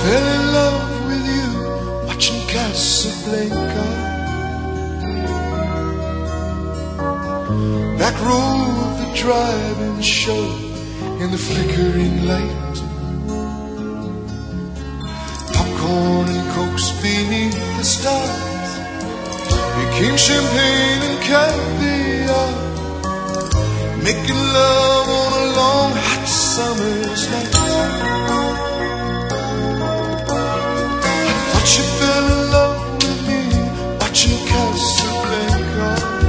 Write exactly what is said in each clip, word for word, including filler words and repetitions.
fell in love with you watching Casablanca. Back row of the drive-in show in the flickering light. Popcorn and cokes beneath the stars became champagne and caviar. Making love on a long hot summer's night. I thought you fell in love with me watching Casablanca.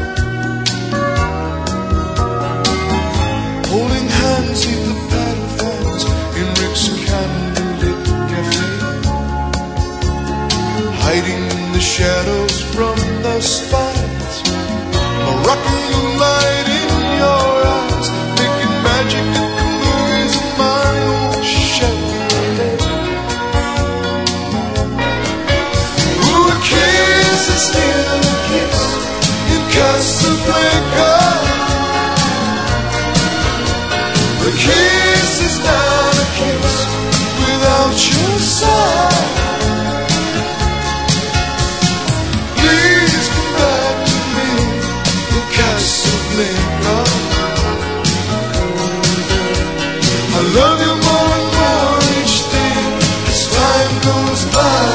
Holding hands in the paddle fans in Rick's candlelit cafe. Hiding in the shadows from the spotlights. Moroccan moonlight in your eyes, making magic at the movies in my own Chevrolet. Ooh, a kiss is still a kiss in Casablanca. A kiss is not a kiss without your side. Please come back to me in Casablanca. I love you more and more each day as time goes by.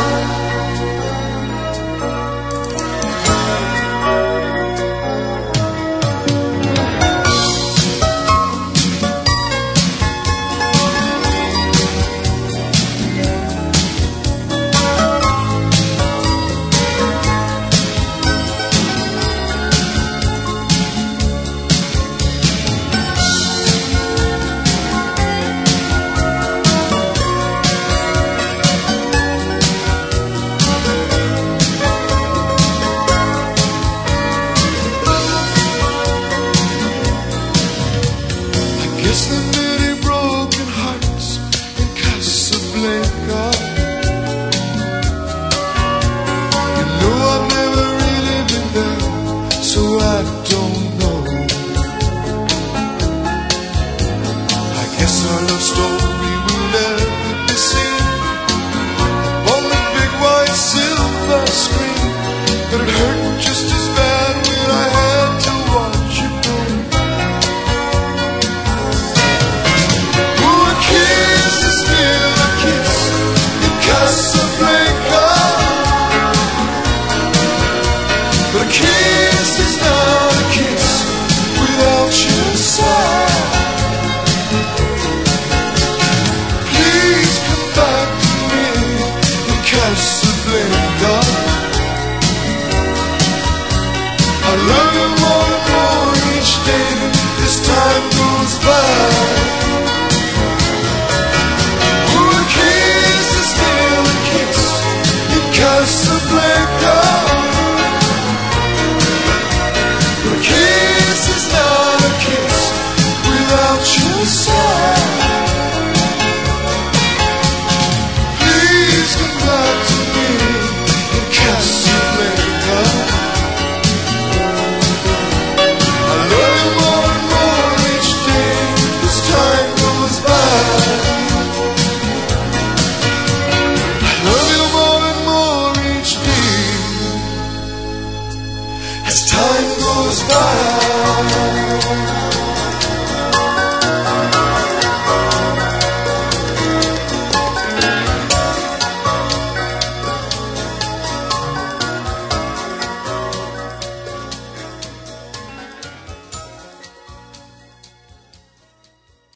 Guess there are many broken hearts in Casablanca. You know I've never really been there, so I don't know. I guess our love story will never be seen on the big white silver screen. But it hurt just as bad when I had to watch you go. Casablanca. But a kiss is not a kiss without your side. Please come back to me in Casablanca. I love you more and more each day as time goes by. Casablanca. A kiss is not a kiss without your side. Please come back to me in Casablanca. I love you more and more each day as time goes by. I love you more and more as time goes by.